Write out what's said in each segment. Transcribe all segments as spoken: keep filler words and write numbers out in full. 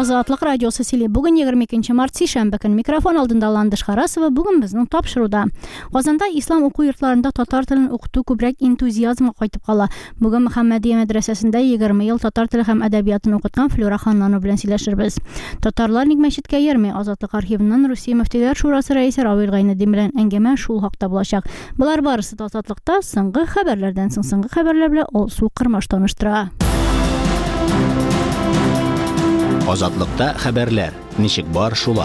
Азатлык радиосы сили. Бүгін егерме икенче март сейшәмбе көн микрофон алдында Ландыш Харасова. Бүгін безнең тапшыруда. Казанда ислам уку йортларында татар телен укыту күбрәк энтузиазмга кайтып кала. Бүген Мөхәммәдия мәдрәсәсендә егерме ел татар теле һәм әдәбиятын укыткан Флюра Ханнаны белән сөйләшербез. Татарлар ник мәчеткә йөрми? Азатлык архивыннан Русия мөфтиләр шурасы рәисе Равил Гайнетдин белән әңгәмә шул хакта булачак. Булар барысы да Азатлыкта соңгы хәбәрләрдән соң соңгы хәбәрләр белән Алсу Кырмаш таныштыра. Азатлыкта хәбәрләр. Ничек бар шулай.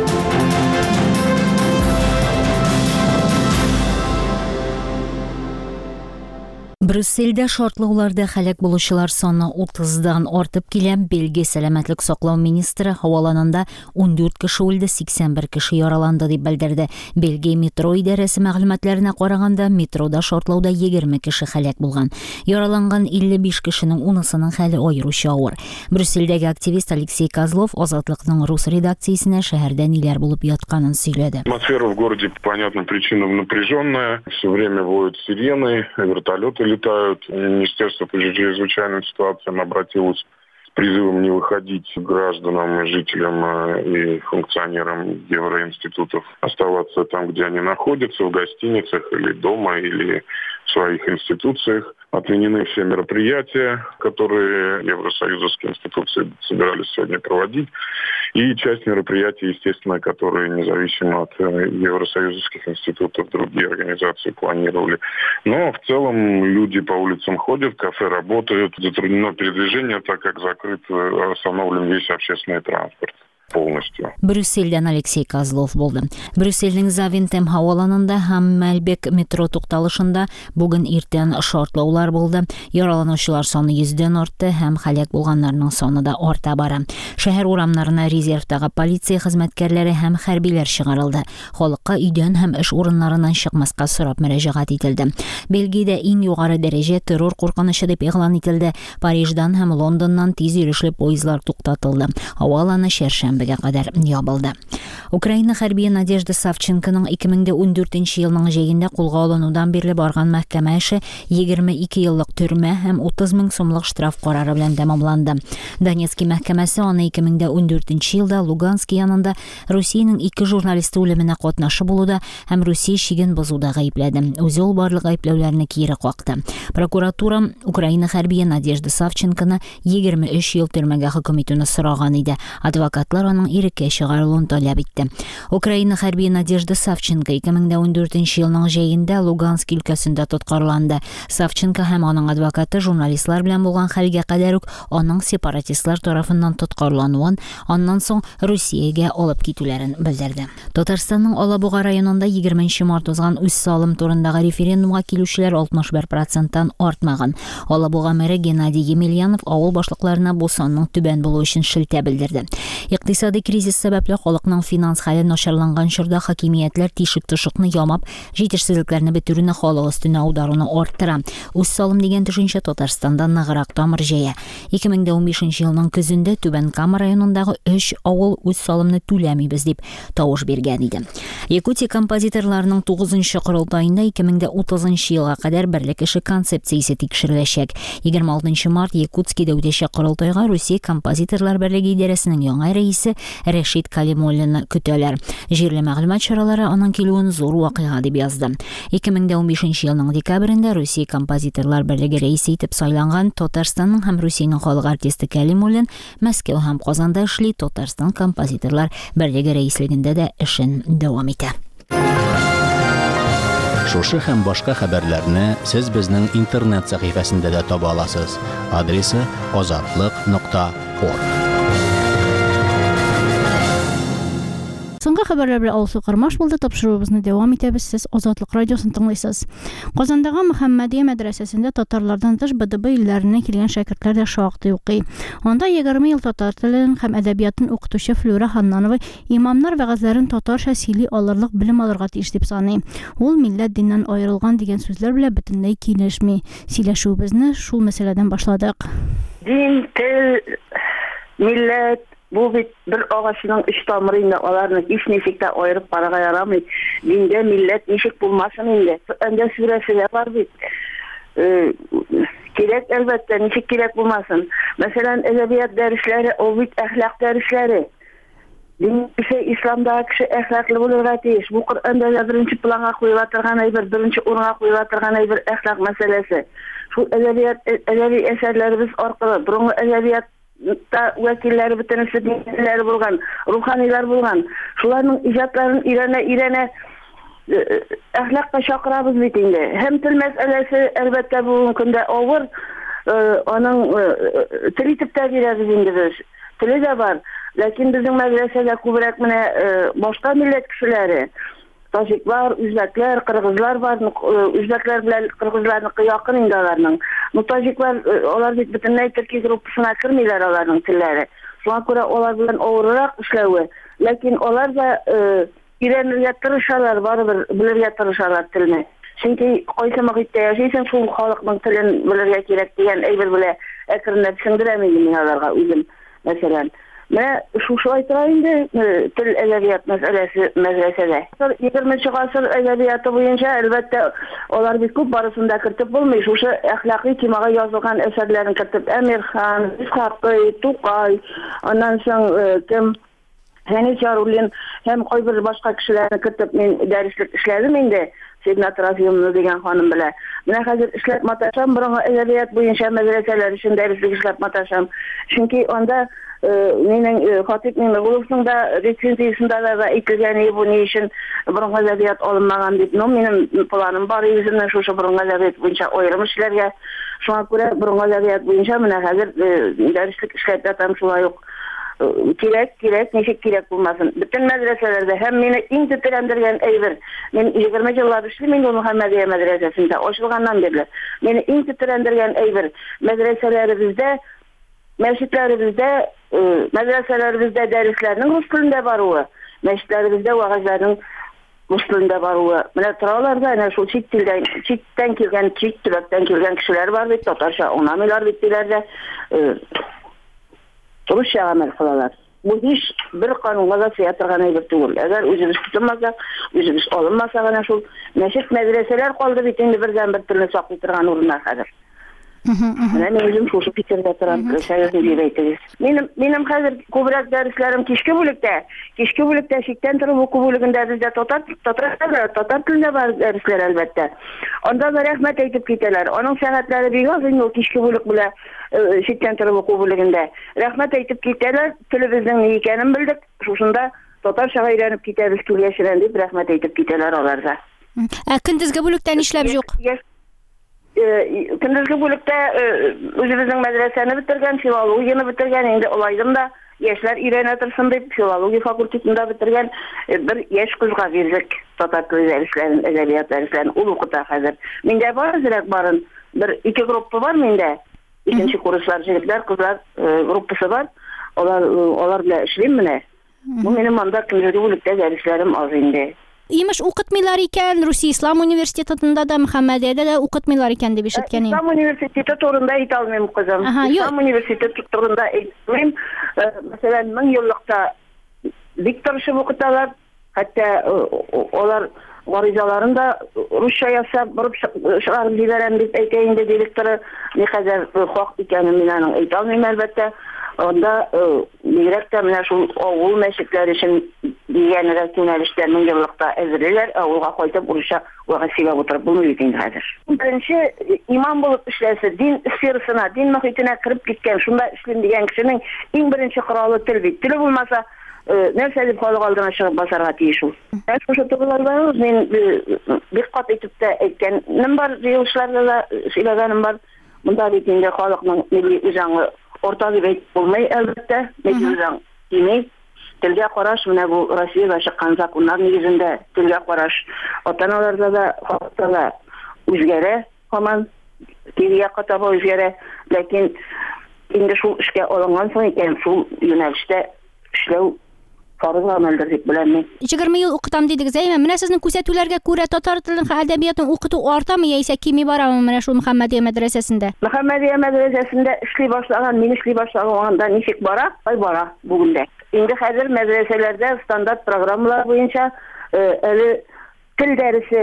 Брюссельдә шартлауларда һәлак булучылар саны утыздан артып килә. Бельгия сәламәтлек саклау министры һаваланында он дүрт кеше үлде, сиксән бер кеше яраланды дип белдерде. Бельгия метро идарәсе мәгълүматларына караганда, метрода шартлауда егерме кеше һәлак булган. Яраланган илле биш кешенең унысының хәле аеруча авыр. Брюссельдәге активист Алексей Козлов Азатлыкның рус редакциясенә шәһәрдә ниләр булып ятканын сөйләде. Атмосфера в городе по понятным причинам напряженная. Все время воют сирены, вертолеты летают. Министерство по чрезвычайным ситуациям обратилось с призывом не выходить гражданам, жителям и функционерам евроинститутов, оставаться там, где они находятся, в гостиницах или дома, или в своих институциях. Отменены все мероприятия, которые евросоюзовские институции собирались сегодня проводить. И часть мероприятий, естественно, которые независимо от евросоюзовских институтов другие организации планировали. Но в целом люди по улицам ходят, кафе работают. Затруднено передвижение, так как закрыт, остановлен весь общественный транспорт. Полностью. Брюссельдән Алексей Козлов булды. Брюссельнең Завинтем һаваланында һәм Мәлбек метро тукталышында бүген иртән шартлаулар булды. Яраланучылар саны йөздән артты һәм һәлак булганнарның саны да арта бара. Шәһәр урамнарына резервтагы полиция хезмәткәрләре һәм хәрбиләр чыгарылды. Халыкка өйдән һәм эш урыннарыннан чыкмаска сорап мөрәҗәгать ителде. Бельгиядә иң югары дәрәҗә террор куркынышы дип игълан ителде. Париждан һәм Лондоннан тиз йөрешле поездлар туктатылды. Һаваланы шәршәмбе кадәр ябылды. Украина хәрби Надежда Савченконың ике мең дә ун дүртенче елның җәендә кулга алынудан бирле барган мәхкәмә эше егерме ике еллык төрмә һәм утыз мең сумлык штраф карары белән тәмамланды. Донецкий мәхкәмәсе аны ике мең дә ун дүртенче елда Луганск янында Русиянең ике журналисты үлеменә катнашы булуда һәм Русия шиген бозуда гаепләде. Үзе ул барлык гаепләүләрне кире какты. Прокуратура Украина хәрби Надежда Савченконы егерме өч ел төрмәгә хөкем итүне сораган иде. Адвокатлар аның иреккә чыгарылуын таләп итте. Украина хәрби Надежда Савченко ике мең дә ун дүртенче елның җәендә Луганск өлкәсендә тоткарланды. Савченко һәм аның адвокаты журналистлар белән булган хәлгә кадәр үк аның сепаратистлар тарафыннан тоткарлануын, аннан соң Русиягә алып китүләрен белдерде. Татарстанның Алабуга районында егерменче март узган үз салым турындагы референдумга килүчеләр алтмыш бер проценттан артмаган. Алабуга мэре Геннадий Емельянов авыл башлыкларына бу санның түбән булуы өчен шелтә белдерде. Икътисади кризис сәбәпле халыкның финанс хәле начарланган чорда хакимиятләр тишек-тышыкны ямап, җитешсезлекләрне бетерүне халык өстенә аударуны арттыра. Үз салым дигән төшенчә Татарстанда ныграк тамыр җәя. ике мең дә ун бишенче елның көзендә Түбән Кама районындагы өч авыл үз салымны түләмибез дип тавыш биргән иде. Якутия композиторларының тугызынчы корылтаенда ике мең дә утызынчы елга кадәр берлек эше концепциясе тикшереләчәк. егерме алтынчы март Якутскида үтәчәк корылтайга Русия композиторлар берлеге идарәсенең яңа рәисе Рәшит Калимуллины көтәләр. Җирле мәгълүмат чаралары аның килүен зур вакыйга дип язды. ике мең дә ун бишенче елның декабрендә Русия композиторлар берлеге рәисе итеп сайланган Татарстанның һәм Русиянең халык артисты Калимуллин Мәскәү һәм Казанда эшли, Татарстан композиторлар берлеге рәислегендә дә эшен дәвам итә. Шушы һәм башка хәбәрләрне сез безнең интернет сәхифәсендә дә таба аласыз. Адресы азатлык нокта орг. Соңгы хәбәрләр белән Алсу Кырмаш булды. Тапшыруыбызны дәвам итәбез. Сез Азатлык радиосын тыңлыйсыз. Казандагы Мөхәммәдия мәдрәсәсендә татарлардан тыш БДБ илләреннән килгән шәкертләр дә шактый укый. Анда егерме ел татар телен һәм әдәбиятын укытучы Флюра Ханнанова имамнар вәгазьләрен татарча сөйли алырлык белем алырга тиеш дип саный. Ул милләт диннән аерылган дигән сүзләр белән бөтенләй килешми. Сөйләшүебезне шул мәсьәләдән башладык. Дин, тел, милләт бу бит бер агачның өч тамыры инде, аларны һич ничек тә аерып карарга ярамый. Диндә милләт ничек булмасын инде. Әндә сүрәсе бар бит. Кирәк, әлбәттә, ничек кирәк булмасын. Мәсәлән, әдәбият дәресләре, ул бит әхлак дәресләре. Дин кеше, исламдагы кеше әхлаклы булырга тиеш. Бу Коръәндә дә беренче планга куела торган әйбер, беренче урынга куела торган әйбер әхлак мәсьәләсе. Шул әдәбият, әдәби әсәрләребез аркылы, борынгы әдәбиятта вәкилләре бөтенесе динләре булган, руханилар булган. Шуларның иҗатларын өйрәнә-өйрәнә әхлакка чакырабыз бит инде. Һәм тел мәсьәләсе әлбәттә бүгенге көндә авыр, аның тел итеп тә бирәбез инде без. Теле дә бар, ләкин безнең мәдрәсәдә күбрәк менә башка милләт кешеләре, таҗиклар, үзбәкләр, кыргызлар бар, үзбәкләр белән кыргызларныкы якын инде аларның. Ну таҗиклар, алар бит бөтенләй төрки группасына кермиләр аларның телләре. Шуңа күрә алар белән авыррак эшләве, ләкин алар да өйрәнергә тырышалар, барыбер белергә тырышалар телне. Чөнки кайсы мөхиттә яшисең, шул халыкның телен белергә кирәк дигән әйбер белә әкренләп сеңдерәм инде мин аларга үзем. Мәсәлән, менә шушы тора инде тел әдәбият мәсьәләсе мәдрәсәдә. егерменче гасыр әдәбияты буенча әлбәттә алар бик күп барысында кертеп булмый. Шушы әхлакый темага язылган әсәрләрен кертеп Әмирхан, Исхакый, Тукай, аннан соң кем Хәниф Яруллин һәм кайбер башка кешеләрне кертеп мин дәреслек эшләдем инде. Сиднат Рафиевна дигән ханым белән. Менә хәзер эшләп маташам, борынгы әдәбият буенча мәдрәсәләр өчен дәреслек эшләп маташам. Чөнки анда минең Хатип Миңнегуловның да рецензиясендә дә әйтелгән бу ни өчен борынгы әдәбият алынмаган дип. Ну, минем планым бар үземнең шушы борынгы әдәбият буенча аерым эшләргә. Шуңа күрә борынгы әдәбият буенча менә хәзер дәреслек эшләп ятам, шулай ук кирәк, кирәк, ничек кирәк булмасын. Бөтен мәдрәсәләрдә һәм мине иң тетрәндергән әйбер, мин егерме еллар эшлим инде Мөхәммәдия мәдрәсәсендә, ачылганнан бирле. Мине иң тетрәндергән әйбер, мәдрәсәләребездә, мәчетләребездә, мәдрәсәләребездә дәресләрнең рус телендә баруы, мәчетләребездә вәгазьләрнең рус телендә баруы. Менә торалар да, әнә шул чит телдән, читтән килгән, чит төбәктән килгән кешеләр бар бит, татарча аңламыйлар бит диләр дә. Русча гамәл кылалар. Бу һич бер канунга да сыя торган әйбер түгел. Әгәр үзебез тотынмасак, үзебез алынмасак, гына шул мәчет мәдрәсәләр калды бит инде бердән бер телне саклый торган урыннар хәзер. Менә мин үзем шушы фикердә торам, шәһәрдә дип әйтегез. Минем минем хәзер күбрәк дәресләрем кичке бүлектә, кичке бүлектә читтән торып уку бүлегендә бездә татар татар татар телендә бар дәресләр әлбәттә. Анда да рәхмәт әйтеп китәләр. Аның сәгатьләре бик аз инде кичке бүлек белән читтән торып уку бүлегендә. Рәхмәт әйтеп китәләр, телебезнең ни икәнен белдек. Шушында татарчага өйрәнеп китәбез килгәчерән дип рәхмәт әйтеп китәләр алар да. Ә көндезге бүлектә нишләп юк? Көндезге бүлектә үзебезнең мәдрәсәне бетергән, филологияны бетергән, инде алайдым да яшьләр өйрәнә торсын дип филология факультетында бетергән бер яшь кызга бирдек татар теле дәресләрен, әдәбият дәресләрен ул укыта хәзер. Миндә бар зирәк барын, бер ике группа бар миндә. Икенче курслар, җегетләр, кызлар группасы бар. Алар алар белән эшлим менә. Бу минем анда көндезге бүлектә дәресләрем аз инде. Имеш укытмыйлар икән, Русия Ислам университетында да, Мөхәммәдиядә дә укытмыйлар икән дип ишеткән идем. Ислам университеты турында әйтә алмыйм, кызым. Ислам университеты турында әйтмим. Мәсәлән, мең еллыкта бик тырышып укыталар. Хәтта алар гаризаларын да русча ясап, борып чыгарып җибәрәм дип әйтә инде директоры. Ни хәзер хак икәнен мин аның әйтә алмыйм, әлбәттә. Анда бигрәк тә менә шул авыл мәчетләре өчен дигән рәсемнәрдә мең еллыкта әзерләр, авылга кайтып урысча вәгазь сөйләп утырып булмый инде хәзер. Беренче имам булып эшләсә, дин сферасына, дин мөхитенә кереп киткән, шунда эшлим дигән кешенең иң беренче коралы тел бит. Теле булмаса, нәрсә дип халык алдына чыгып басарга тиеш ул. Шушы турыларда мин бик кат итеп тә әйткәнем бар, җыелышларда да сөйләгәнем бар. Монда бит инде халыкның милли үзаңы орта дип әйтеп булмый, әлбәттә, милли үзаң дини телгә караш, менә бу Россиядә чыккан законнар нигезендә телгә караш ата-аналарда да, халыкта да үзгәрә, һаман кирегә катаба үзгәрә, ләкин инде шул эшкә алынган соң икән, шул юнәлештә эшләү фарыз гамәлдер дип беләм мин. егерме ел укытам дидегез, әйме? Менә сезнең күрсәтүләргә күрә татар телен һәм әдәбиятын укыту артамы яисә кими барамы менә шул Мөхәммәдия мәдрәсәсендә? Мөхәммәдия мәдрәсәсендә эшли башлаган, мин эшли башлаганда ничек бара? Ай бара бүгендә. Инде хәзер мәдрәсәләрдә стандарт программалар буенча әле тел дәресе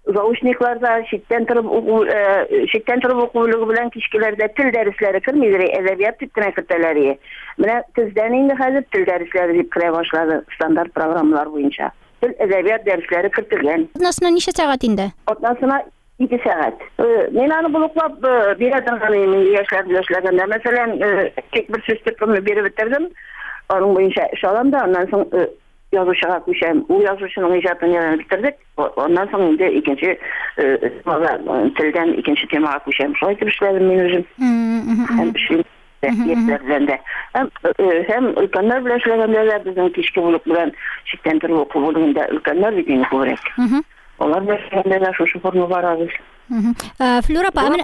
заучникларда читтен торып уку читтен торып окуулугу белән кичкеләрдә тел дәресләре кирмидер, әдәбият дип кертәләр. Менә көздән инде хәзер тел дәресләре дип керә башлады стандарт программалар буенча. Тел әдәбият дәресләре кертелгән. Атнасына ничә сәгать инде? Атнасына ике сәгать. Мен аны булыклап бирә торган яшьләр белән эшләгәндә, мәсәлән, тик бер сүз төркеме биреп бетердем. Аның буенча эш алам да, аннан соң язучыга күчәм. Ул язучының иҗатын битердек. Аннан соң инде икенче телдән икенче темага күчәм. Шулай итеп эшләдем мин үзем. Һәм эшлим. Һәм өлкәннәр белән эшләгәндә дә безнең кичке булып белән читтән торып уку булганда өлкәннәр бит инде күбрәк. Алар белән эшләгәндә дә шушы форма барабыз. Флюра апа,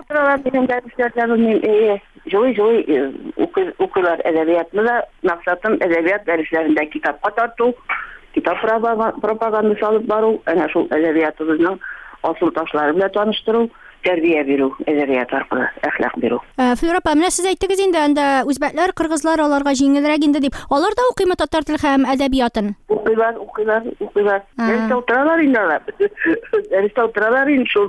Joy-joy укулар әдәбиятны да, максатым әдәбият дәресләрендә китапка тарту, китап пропагандасы алып бару, әнә шул әдәбиятыбызның асыл ташлары белән таныштыру, тәрбия бирү, әдәбият аркылы әхлак бирү. Флюра апа, менә сез әйттегез инде, анда үзбәкләр, кыргызлар аларга җиңелрәк инде дип. Алар да укыймы татар теле һәм әдәбиятын? Укыйлар, укыйлар, укыйлар. Дәрестә утыралар инде алар. Дәрестә утыралар инде шул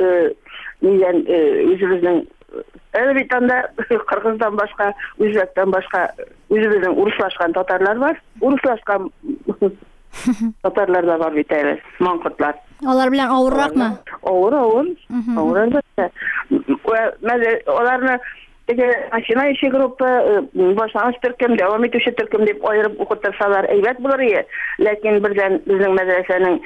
нидән үзебезнең Әлбиттәндә кыргыздан башка, үзбәктән башка үзебезнең урыслашкан татарлар бар. Урыслашкан татарлар да бар бит әле, маңкытлар. Алар белән авырракмы? Авыр, авыр. Авыр әлбәттә. Мәсәлән, аларны теге машина ише группа башлангыч төркем, дәвам итүче төркем дип аерып укытырсалар, әйбәт булыр иде. Ләкин бердән безнең мәдрәсәнең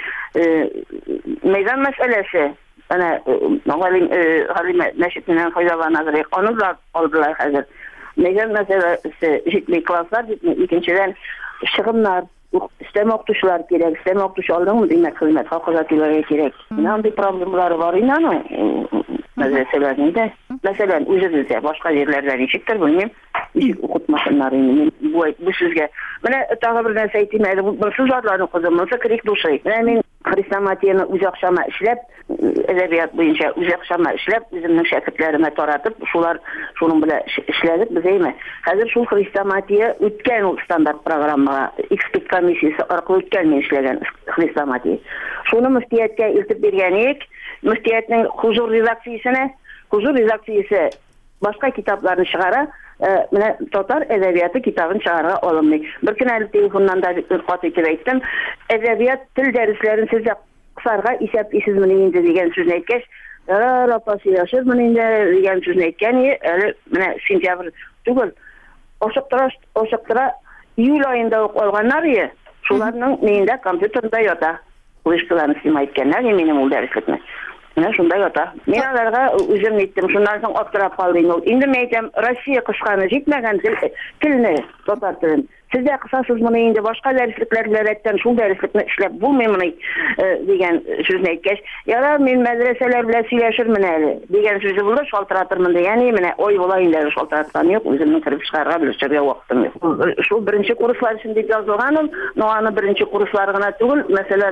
мәйдан мәсьәләсе Ana Галим Галим мәчетеннән файдаланадыр. Аны да алдылар хәзер. Нигә мәсьәләсе җитми класслар, җитми икенчедән чыгымнар, өстәмә укытучылар кирәк, өстәмә укытучы алдыңмы димәк хезмәт хакында түләргә кирәк. Менә андый проблемалар бар инде аның мәдрәсәләрендә. Мәсәлән, үзебездә башка җирләрдә ничектер белмим, ничек укытмасыннар инде. Бу бу сүзгә. Менә тагы бер нәрсә әйтим әле, бу сүзләрне укыдым, монысы крик души. Менә мин христианатияны үз акчама эшләп, әдәбият буенча үз акчама эшләп, үземнең шәкертләремә таратып, шулар шуның белән эшләдек без әйме. Хәзер шул христианатия үткән ул стандарт программага, эксперт комиссиясе аркылы үткән мин эшләгән христианатия. Шуны мөфтияткә илтеп биргәнек, мөфтиятның хузур редакциясенә, хузур редакциясе башка китапларны чыгара, менә татар әдәбияты китабын чыгарга алынмый. Бер көн әле телефоннан да кат итеп әйттем, әдәбият тел дәресләрен сезгә кысарга исәп исезме инде дигән сүзне әйткәч, рапасы яшырмын инде дигән сүзне әйткән, әле менә сентябрь түгел, ошыктыра, ошыктыра июль аенда ук алганнар иде. Шуларның нинде компьютерда ята. Уйыштыларны сыймай иткәннәр, минем ул дәреслекне. Менә шунда ята. Мин аларга үзем әйттем, шуннан соң аптырап калдым. Инде мен әйтәм, Россия кышканы җитмәгән телне, татар телен. Сездә кысасыз моны инде башка дәреслекләр белән рәттән шул дәреслекне эшләп булмыймы дигән сүзне әйткәч, яра мин мәдрәсәләр белән сөйләшермен әле дигән сүзе булды, шалтыратырмын ди. Ягъни менә ой була инде шалтыраткан юк, үземнең киреп чыгарга белешергә вакытым юк. Шул беренче курслар өчен дип язылганым, но аны беренче курслар гына түгел, мәсәлән,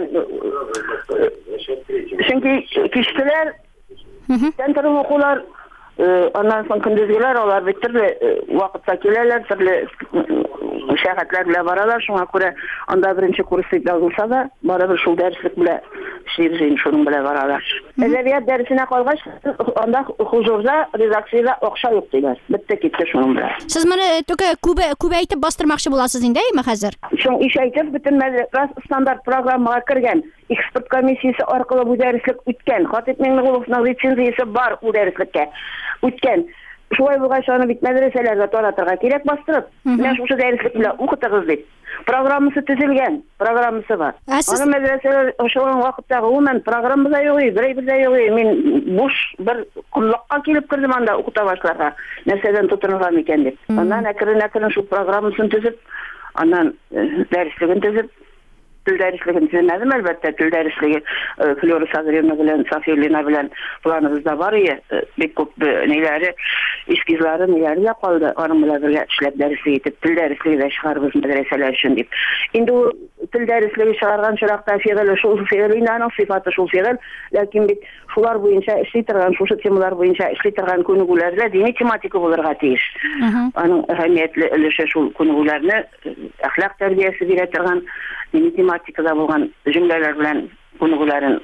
чөнки кичкеләр центр укулар Ondan soň gündüzgiler olar bitirli wagtda kelelер, türlü şähertler bilen baralar. Şoňa görä anda birinçi kursy ýazylsa da, barabir şol derslik bilen şeýrjin şonuň bilen baralar. Edebiyat dersine kalgaç, anda huzurda, redaksiyada okşa ýok diýler. Bitti gitdi şonuň bilen. Siz meni töke kübe kübeytip bastırmakçy bolasyz indeými häzir? Şoň iş aýtyp bütün standart programmaga kirgen, ekspert komissiyasi arkaly bu derslik ütken, Hatip Mengulownyň lisenziýasy bar bu derslikke. Ütken. Şuway bolgaç ony bit medreselerde taratyrga kerek bastyryp, men şu derslik bilen okutygyz diýip. Programmasy tüzilgen, programmasy bar. Ony medreseler oşulan wagtda umumen programmada ýok, bir-bir de ýok. Men boş bir kumlukka kelip kirdim anda okuta başlarga. Näseden tutulgan eken diýip. Ondan äkirin-äkirin şu programmasyny tüzüp, ondan dersligini tüzüp tül dersligini tüzümedim elbette. Tül dersligi Flora Sadriyevna bilen, Safiyelina bilen planımızda var ya, bek köp neleri, eskizleri neleri yapıldı. Onun bilen birge işlep dersligi etip, tül dersligi de çıkarırız medreseler için deyip. Indi o tül dersligi çıkargan çıraqta fiil, şol fiil, inanın sıfatı şol fiil. Lakin bit şular boyunca işleytirgan, şu temalar boyunca işleytirgan konugularla dini tematika bulurga teyiş. Onun ehemmiyetli ilişe şol konugularını ahlak terbiyesi diretirgan dini tematikada bolgan jümleler bilen konuların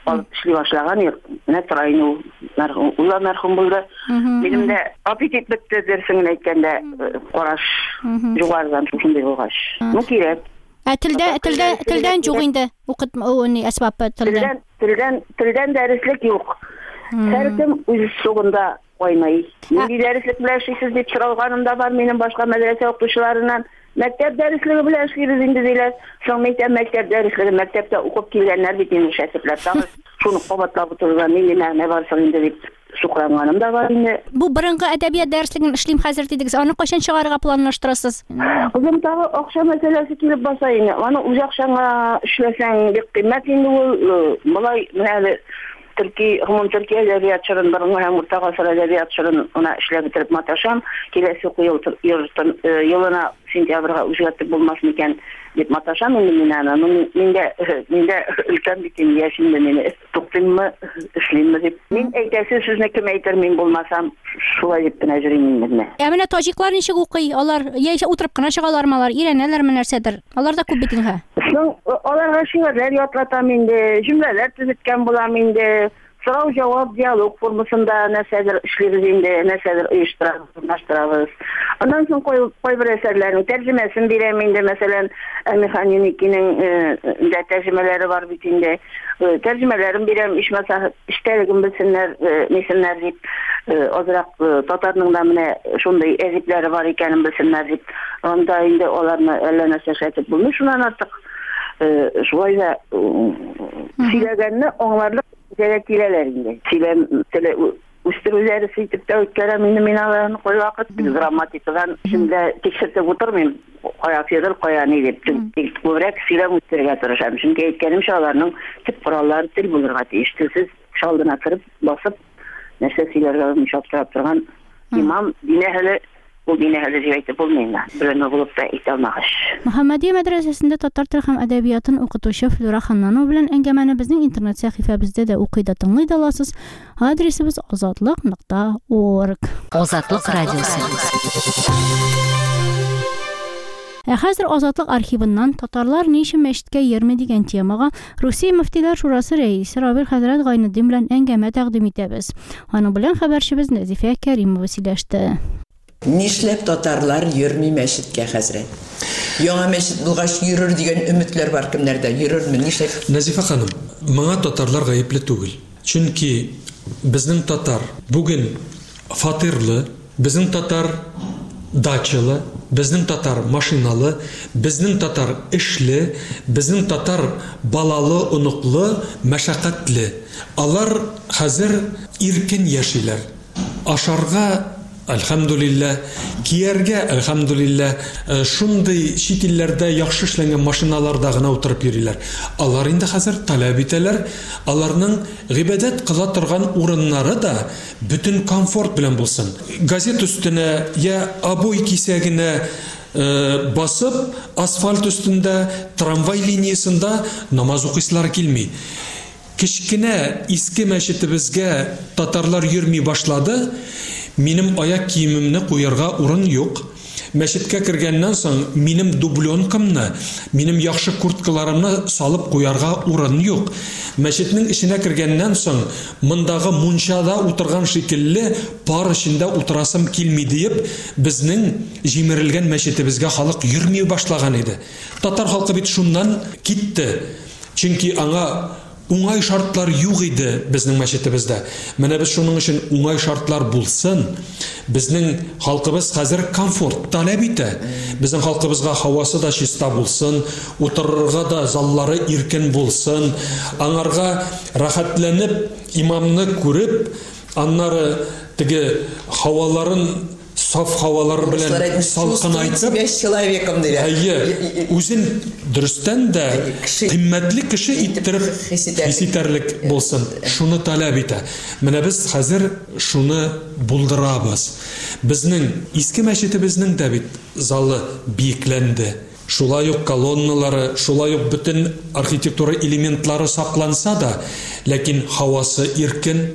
алып эшли башлаган йорт. Менә Трайну мәрхүм, ула мәрхүм булды. Минем дә аппетит бетте дөресен әйткәндә, караш югарыдан шушындый булгач. Ну кирәк. Ә телдә телдә телдән юк инде. Укыт уни әсбабы телдән. Телдән телдән дәреслек юк. Һәркем үз сугында кайнай. Нинди дәреслек белән эшлисез дип соралганым да бар минем башка мәдрәсә укучыларыннан. Мәктәп дәреслеге белән эшлибез инде диләр. Соң мәктәп мәктәп дәреслеге мәктәптә укып килгәннәр бит инде шәкертләр. Тагы шуны кабатлап утырган нинди мәгънә бар соң инде дип сукранганым да бар инде. Бу борынгы әдәбият дәреслеген эшлим хәзер дидегез. Аны кайчан чыгарырга планлаштырасыз? Үзем тагы акча мәсьәләсе килеп баса инде. Аны үз акчаңа эшләсәң бик кыйммәт инде ул. Булай менә Төрки, гомум Төркия әдәбиятчыларын борынгы һәм урта гасыр әдәбиятчыларын аны эшләп бетереп маташам. Киләсе елына сентябрьгә үзгәртеп булмас микән дип маташам инде мин аны. Миндә миндә өлкән бит инде яшендә мине туктыйммы, эшлимме дип. Мин әйтәсе сүзне кем әйтер мин булмасам, шулай дип кенә йөрим инде. Ә менә таҗиклар ничек укый? Алар яисә утырып кына чыгалармы алар? Өйрәнәләрме нәрсәдер? Алар да күп бит инде. Аларга шигырьләр ятлатам инде, җөмләләр төзеткән булам инде. Сорау-җавап диалог формасында нәрсәдер эшлибез инде, нәрсәдер оештырабыз. Аннан соң кайбер әсәрләрнең тәрҗемәсен бирәм инде, мәсәлән, Механикиның дә тәрҗемәләре бар бит инде. Тәрҗемәләрен бирәм, ишмәсә эштәлеген белсеннәр, нисеннәр дип, азрак татарның да менә шундый әзипләре бар икәнен белсеннәр дип. Анда инде аларны әллә нәрсә шәйтеп булмый, шуннан артык шулай да сөйләгәнне аңларлык дәрә киләләр инде. Сөйләм теле үстерүләре ситеп тә үткәрәм инде мин аларны кай вакыт грамматикадан шунда тикшертеп утырмыйм. Кая федер, кая ни дип. Күбрәк сөйләм үстергә тырышам. Чөнки әйткәнемчә аларның төп кораллары тел булырга тиеш. Телсез шалдына кырып, басып, нәрсә сөйләргә мишаптырап торган имам динәһеле ул динәһеле дип әйтеп булмыйм. Белән булып та әйтә алмагач. Мөхәммәдия мәдрәсәсендә татар теле һәм әдәбиятын укытучы Флюра Ханнанова белән әңгәмәне безнең интернет сәхифәбездә дә укый да тыңлый да аласыз. Адресыбыз азатлык нокта орг. Азатлык радиосы. Ә хәзер Азатлык архивыннан татарлар ни өчен мәчеткә йөрми дигән темага Русия мөфтиләр шурасы рәисе Равил хәзрәт Гайнетдин белән әңгәмә тәкъдим итәбез. Аның белән хәбәрчебез Нәзифә Кәримова сөйләште. Нишләп татарлар йөрми мәчеткә хәзрәт? Яңа мәчет булгач йөрер дигән өметләр бар кемнәрдә? Йөрерме? Нишләп? Назифа ханым, моңа татарлар гаепле түгел. Чөнки безнең татар бүген фатирлы, безнең татар дачалы, безнең татар машиналы, безнең татар эшле, безнең татар балалы, оныклы, мәшәкатьле. Алар хәзер иркен яшиләр. Ашарга Әлхәмдүлиллә, кияргә әлхәмдүлиллә, шундый чит илләрдә яхшы эшләнгән машиналарда гына утырып йөриләр. Алар инде хәзер таләп итәләр, аларның гыйбадәт кыла торган урыннары да бөтен комфорт белән булсын. Газет өстенә я обой кисәгенә басып, асфальт өстендә, трамвай линиясында намаз укыйсылар килми. Кичкенә иске мәчетебезгә татарлар йөрми башлады. Минем аяк киемемне куярга урын юк. Мәчеткә кергәннән соң минем дублёнкамны, минем яхшы курткаларымны салып куярга урын юк. Мәчетнең эченә кергәннән соң мондагы мунчада утырган шикелле пар эчендә утырасым килми диеп, безнең җимерелгән мәчетебезгә халык йөрми башлаган иде. Татар халкы бит шуннан китте. Чөнки аңа уңай шартлар юк иде безнең мәчетебездә. Менә без шуның өчен уңай шартлар булсын. Безнең халкыбыз хәзер комфорт таләп итә. Безнең халкыбызга һавасы да чиста булсын, утырырга да заллары иркен булсын, аңарга рәхәтләнеп имамны күреп, аннары теге һаваларын саф һавалар белән салкын айтып, человеком диләр. Әйе, үзен дөрестән дә кыйммәтле кеше иттереп хис итәрлек булсын. Шуны таләп итә. Менә без хәзер шуны булдырабыз. Безнең иске мәчетебезнең дә бит залы биекләнде. Шулай ук колонналары, шулай ук бөтен архитектура элементлары сакланса да, ләкин һавасы иркен,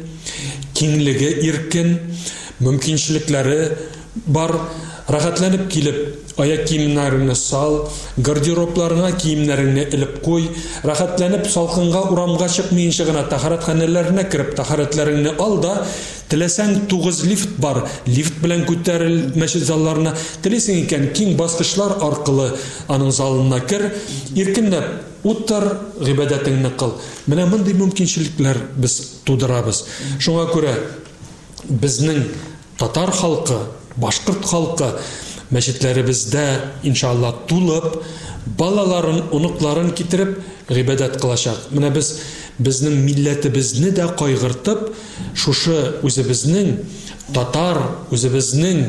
киңлеге иркен, мөмкинчелекләре бар, рәхәтләнеп килеп, аяк киемнәреңне сал, гардеробларыңа киемнәреңне элеп куй, рәхәтләнеп салкынга урамга чыкмыйнча гына тахаратханәләренә кирип тахаратларыңны ал да, теләсәң тугыз лифт бар, лифт белән күтәрел мәчет залларына, теләсәң икән киң баскычлар аркылы аның залына кер, иркенләп утыр, гыйбадәтеңне кыл. Менә мондый мөмкинчелекләр без тудырабыз. Шуңа күрә безнең татар халкы, башкорт халкы мәчетләребездә иншалла тулып, балаларын, оныкларын китереп гыйбадәт кылачак. Менә без безнең милләтебезне дә кайгыртып, шушы үзебезнең татар, үзебезнең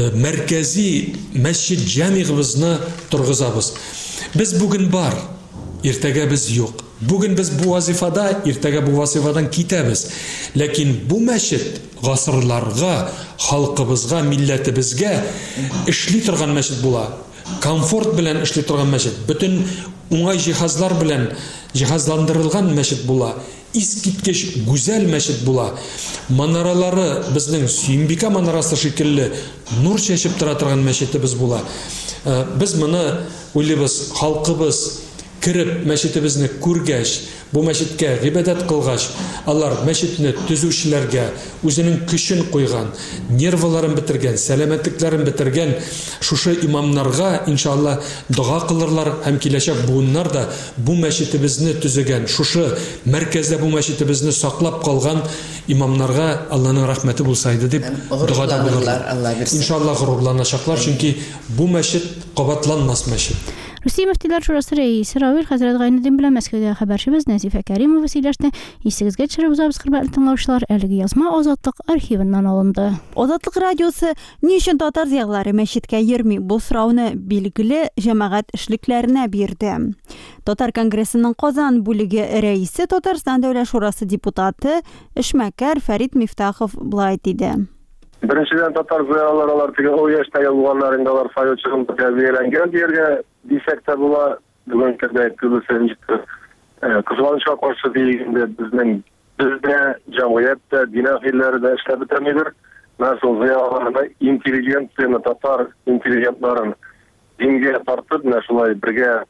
мәркәзи мәчет җәмигыбызны торгызабыз. Без бүген бар, иртәгә без юк. Бүген без бу вазифада, иртәгә бу вазифадан китәбез. Ләкин бу мәчет гасырларга, халкыбызга, милләтебезгә эшли торган мәчет була. Комфорт белән эшли торган мәчет. Бүтән уңай җиһазлар белән җиһазландырылган мәчет була. Искиткеч гүзәл мәчет була. Манаралары безнең Сөембикә манарасы шикелле нур чәчеп тора торган мәчетебез була. Без моны уйлыйбыз, халкыбыз кирип мәчетебезне күргәч, бу мәчеткә гыйбадәт кылгач, алар мәчетне төзүчеләргә үзенең көчен куйган, нервларын бетергән, сәламәтлекләрен бетергән шушы имамнарга иншалла дуга кылырлар һәм киләчәк буыннар да бу мәчетебезне төзегән, шушы мәркәздә бу мәчетебезне саклап калган имамнарга Алланың рәхмәте булса иде дип дугада булырлар. Иншалла горурланачаклар, чөнки бу мәчет кабатланмас мәчет. Русия мөфтиләр шурасы рәисе Равил хәзрәт Гайнетдин белән Мәскәүдә хәбәрчебез Нәзифә Кәримова сөйләште. Исегезгә төшереп узабыз, хөрмәтле тыңлаучылар, әлеге язма Азатлык архивыннан алынды. Азатлык радиосы ни өчен татар зиялылары мәчеткә йөрми, бу сорауны билгеле җәмәгать эшлекләренә бирде. Татар конгрессының Казан бүлеге рәисе, Татарстан Дәүләт шурасы депутаты Эшмәкәр Фәрит Мифтахов булай диде. Беренчедән татар зыялылар алар теге о яшьтәге булганнарында алар файочыгын тәрбияләнгән дияргә дисәк тә була. Бүген кирдә күбесе кызганычка каршы дигәндә безнең бездә җәмгыятьтә дин әһелләре дә эшләп бетәмидер. Менә шул зыялыларны интеллигенцияны, татар интеллигентларын дингә тартып, менә шулай бергә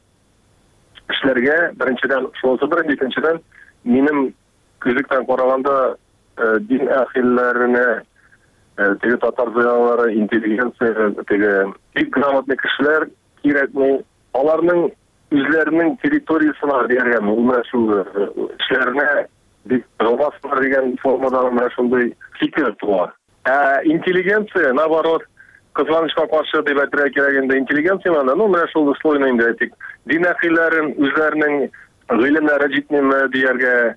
эшләргә беренчедән шулсы бер, икенчедән минем күзлектән караганда дин әһелләренә теге татар зыялылары, интеллигенция, теге бик грамотный кешеләр кирәкми. Аларның үзләренең территориясына дигән, менә шул эшләренә бик гылмаслар дигән формада менә шундый фикер туа. Ә интеллигенция, наоборот, кызганычка каршы дип әйтергә кирәк инде интеллигенцияны, ну менә шул слойны инде әйтик. Дин әһелләрен үзләренең гыйлемнәре җитмәме дияргә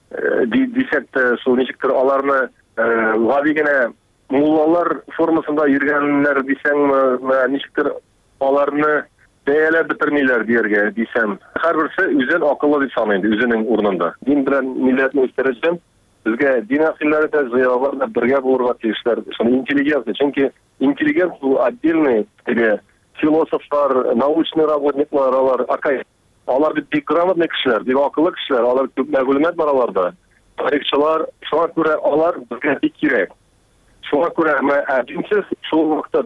дисәк тә, шул ничектер аларны гади генә муллалар формасында йөргәннәр дисәңме, ничектер аларны бәяләп бетермиләр дияргә дисәм. Һәрберсе үзен акыллы дип саный, үзенең урынында. Дин белән милләтне үстерәчәм. Безгә дин әһелләре дә, зыялылар да бергә булырга тиешләр. Шуны интеллигенция, чөнки интеллигент бу отдельный теге философлар, научный работниклар, алар акай. Алар бик грамотный кешеләр, бик акыллы кешеләр, алар күп мәгълүмат бар аларда. Тарихчылар, шуңа күрә алар безгә бик кирәк. Шуңа күрә динсез шул вакытта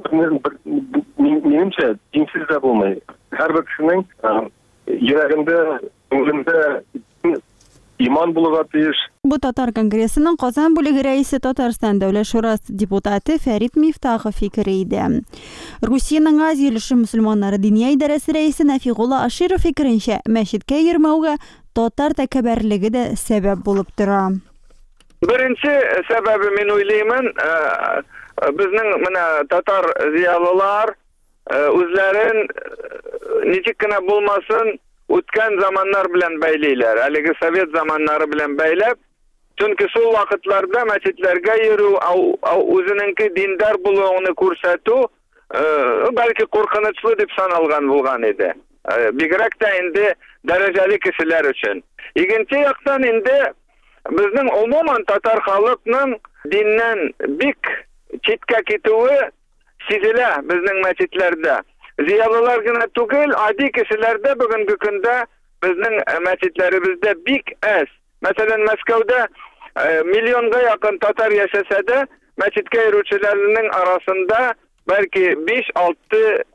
минемчә динсез дә булмый. Һәрбер кешенең йөрәгендә, күңелендә иман булырга тиеш. Бу татар конгрессының Казан бүлеге рәисе, Татарстан Дәүләт шурасы депутаты Фәрит Мифтахов фикере иде. Русиянең Азия өлеше мөселманнары дини идарәсе рәисе Нафигулла Аширов фикеренчә, мәчеткә йөрмәүгә татар тәкәббәрлеге дә сәбәп булып тора. Беренче сәбәбе мин уйлыймын, безнең менә татар зиялылар үзләрен ничек кенә булмасын үткән заманнар белән бәйлиләр. Әлеге совет заманнары белән бәйләп, чөнки шул вакытларда мәчетләргә йөрү, үзенеңки диндар булуын күрсәтү бәлки куркынычлы дип саналган булган иде. Бигрәк тә инде дәрәҗәле кешеләр өчен. Икенче яктан инде безнең умуман татар халыкның диннән бик читкә китүе сизелә безнең мәчетләрдә. Зиялылар гына түгел, ади кешеләр дә бүгенге көндә безнең мәчетләребездә бик әз. Мәсәлән, Мәскәүдә миллионга якын татар яшәсә дә, мәчеткә йөрүчеләрнең арасында бәлки биш-алты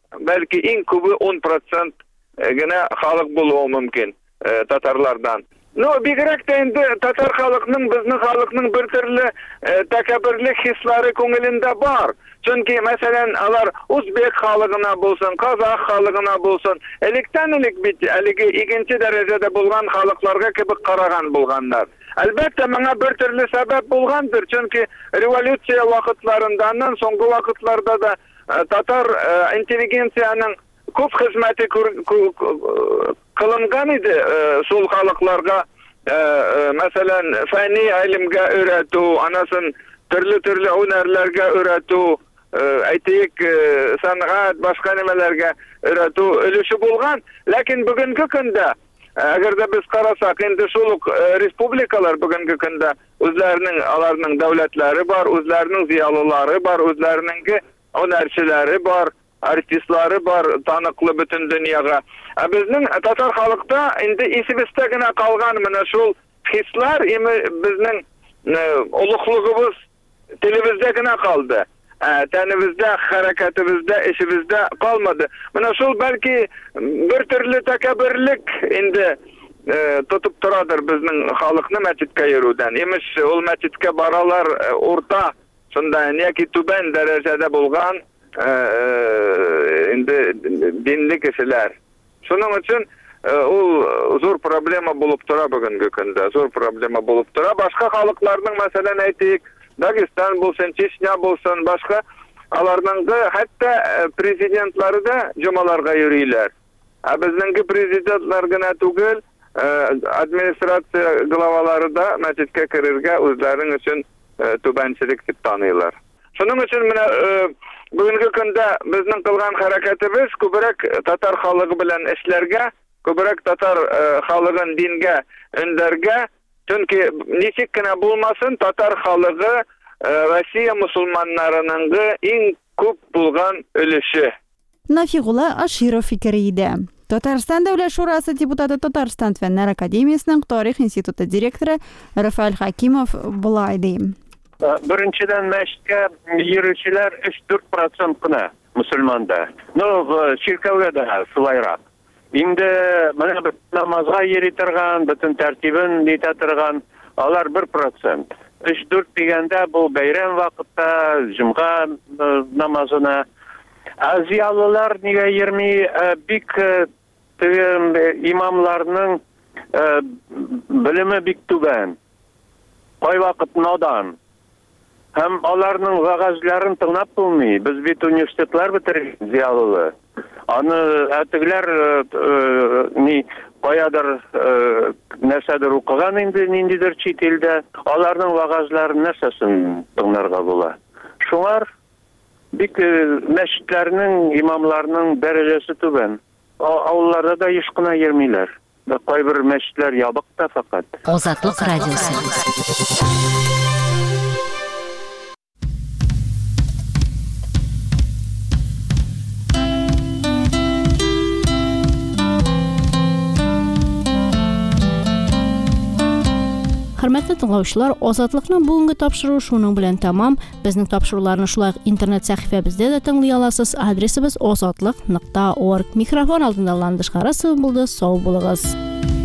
belki en kübü on procent gene halk buluğu mümkün Tatarlardan. No, bigrak da indi Tatar halkının, bizning halkının bir türlü takabirlik hisleri ko'ngilinde var. Çünkü mesela alar Uzbek halkına bulsun, Kazak halkına bulsun, elikten elik bit, eligi ikinci derecede bulgan halklarga kibik karagan bulganlar. Elbette bana bir türlü sebep bulgandır. Çünkü revolüsiya vakitlarından songu vakitlarda da Tatar inteligensiyanın көп hizmeti kılıngan idi sol halklarga. Mesela fani ilimge öğretu, anasın türlü türlü hünerlerge öğretu, aytayık sanat, başka nimelerge öğretu ölüşü bulgan. Lakin bugünkü günde, eğer de biz karasak, indi soluk respublikalar bugünkü günde özlerinin, alarının devletleri var, özlerinin ziyalıları var, özlerinin hünerçileri var, artistleri var, tanıklı bütün dünyaya. Bizning Tatar halkta indi isibizde gene kalgan mına şol hisler bizning uluqlığımız televizde gene kaldı. Tenimizde, hareketimizde, işimizde kalmadı. Mına şol belki bir türlü takabirlik indi tutup duradır bizning halkını mescitke yürüden. İmiş ol mescitke baralar orta, şundan yaki tüben derecede bulgan indi dinli kişiler. Şunun için o zor problema bulup tura bugünkü günde. Zor problema bulup tura. Başka halklarının mesela aytayık Dagestan bulsun, Çeçnya bulsun, başka alarının hatta prezidentleri de cumalarga yürüyorlar. Bizninki prezidentler gene tugul administrasiya glavaları da mescitke kirirge özlerinin için tübençilik dip tanıyorlar. Şunun için mine bugünkü günde bizning kılgan hareketimiz köbürek Tatar halkı bilen işlerge, köbürek Tatar halkın dinge, önderge, çünkü niçikkine bulmasın Tatar halkı Rusya musulmanlarının en köp bulgan ölüşü. Nafigula Ashirov fikriydi. Tatariston Davlat Shurasi deputati Tatariston Fanlar Akademiyasining Tarix instituti direktori Rafael Hakimov bulay deyim. Birinchidan masjidga yuruvchilar uch to'rt procent qina musulmonda. No, cherkovga da sulayroq. Endi mana bir namozga yeritirgan, butun tartibini netatirgan, ular bir procent. uch to'rt deganda bu bayram vaqtida jum'a namozini aziyalilar nega yirmi bik imamlarning bilimi bik tuban. Qoy vaqt nodan. Hem onlarning va'zlarini tinglab bo'lmay, biz bit universitetlar bitirgan ziyolilar. Ani atilar ni qoyadir narsadir o'qigan endi nindidir chet elda, onlarning va'zlarini narsasin tinglarga bo'la. Shunlar bik masjidlarning imamlarning darajasi tuban. Avullarda da hech qana yermaylar. Qoy bir masjidlar yobiqda faqat. Ozodlik radiosi. Hörmətli dinləyicilər, Azadlıqның bugünkü tapşırığı şunun bilan tamam. Bizning tapşırıqlarını şulay internet səhifəmizdə də dinləyə alasınız. Adresimiz azadlıq nöqtə org. Mikrofon altında Landış Qarasov buldu. Sağ olunuz.